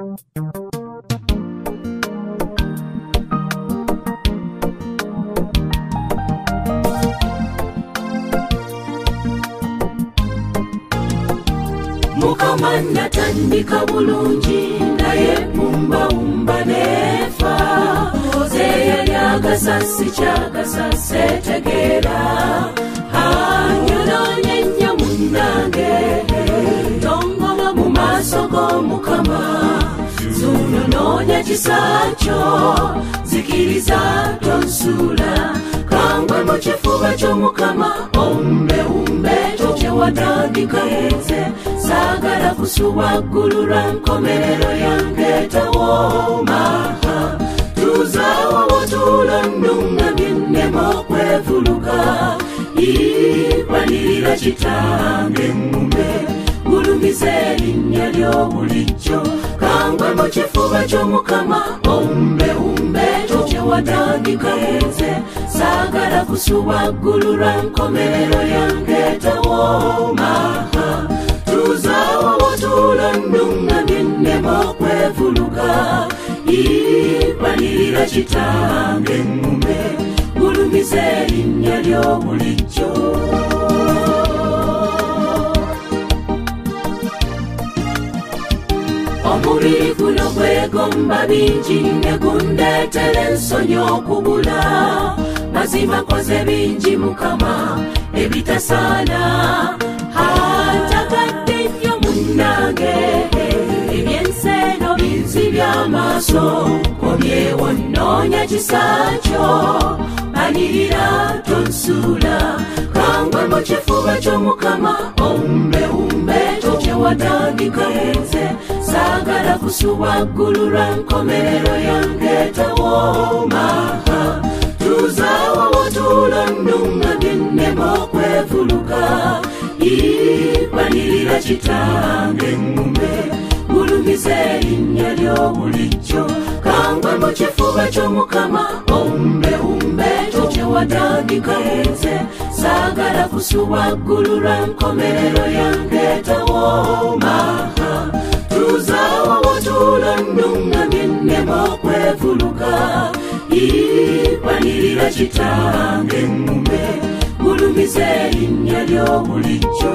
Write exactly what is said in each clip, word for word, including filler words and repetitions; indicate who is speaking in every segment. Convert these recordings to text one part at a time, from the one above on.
Speaker 1: Mukama natandika bulungi naye umba umba nefa Oze yagasasi chagasasi tegera Hanyuno nyenya munange Tongoma mu maso go Mukama Zuno nonya chisacho Zikiriza tonsula Kangwe mu kifuba kyo Mukama Ombe umbe toche watandika yenze Sagala kusuwa gulura nkomerero yange tawoma Tuzawa watula nunga binemo kwevuluka Ipanirira chitange ngumbe Gulumize linnya lyobulijjo Kangwe mu kifuba kyo Mukama Ombe umbe toche watandika yenze Sagala kusuwa gulura nkomerero yange tawoma Tuzawa watula nunga binemo kwevuluka Ipanirira chitange ngumbe Gulumize linnya lyobulijjo Omubiri guno gwegomba bingi negundetera ensonyi okubula Mazima koze bingi Mukama ebitasaana Ntagadde nnyo munnange ebyenseeno binzi by'amaaso Komyewo nnoonya kisakyo Panirira tonsuula Kangwe mu kifuba kyo Mukama Ombe umbe toche watandika yenze Sagala kusuwa gulura nkomerero yange tawoma Tuzawa watula nunga binemo kwevuluka Ipanirira chitange ngumbe Gulumize linnya lyobulijjo Kangwe mu kifuba kyo Mukama Ombe umbe toche watandika yenze Sagala kusuwa gulura nkomerero yange tawoma Tuzawa watula nunga binemo kwevuluka Ipanirira chitange ngumbe Gulumize linnya lyobulijjo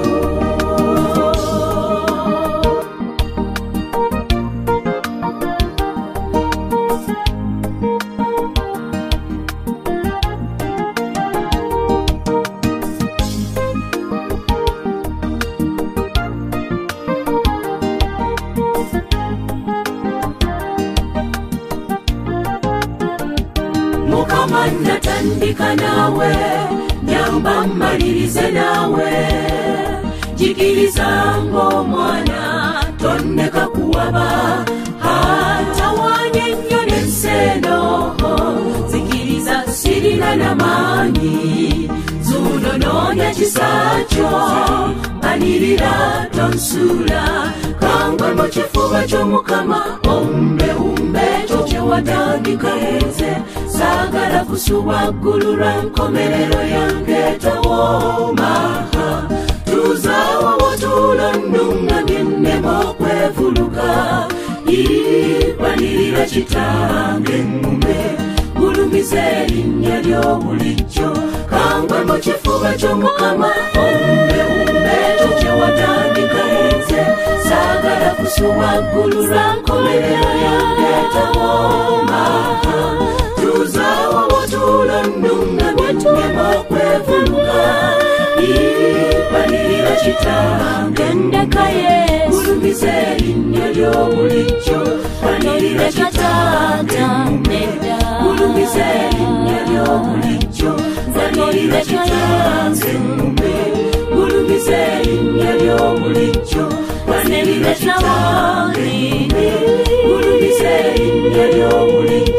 Speaker 1: Mukama natandika nawe Nyamba mmalirize nawe Jikiriza ng'omwana Tonneka kuwaba Hatawanye nnyo n'enseeno Zikiriza sirina n'amaanyi Zuno noonya kisakyo Panirira tonsuula Kangwe mu kifuba kyo Mukama Ombe umbe toche watandika yenze Sagala kusuwa gulura nkomerero yange tawoma Tuzawa watula nunga binemo kwevuluka Ipanirira chitange ngumbe Gulumize linnya lyobulijjo Kangwe mu kifuba kyo Mukama Ombe umbe toche watandika yenze Sagala kusuwa gulura nkomerero yange tawoma Tuzawa watula nunga binemo kwevuluka Ipanirira chitange ndeka Yesu Gulumize linnya lyobulijjo Panirira chitange ngumbe Gulumize linnya lyobulijjo Panirira chitange ngumbe Gulumize linnya lyobulijjo Panirira chitange ngumbe Gulumize linnya lyobulijjo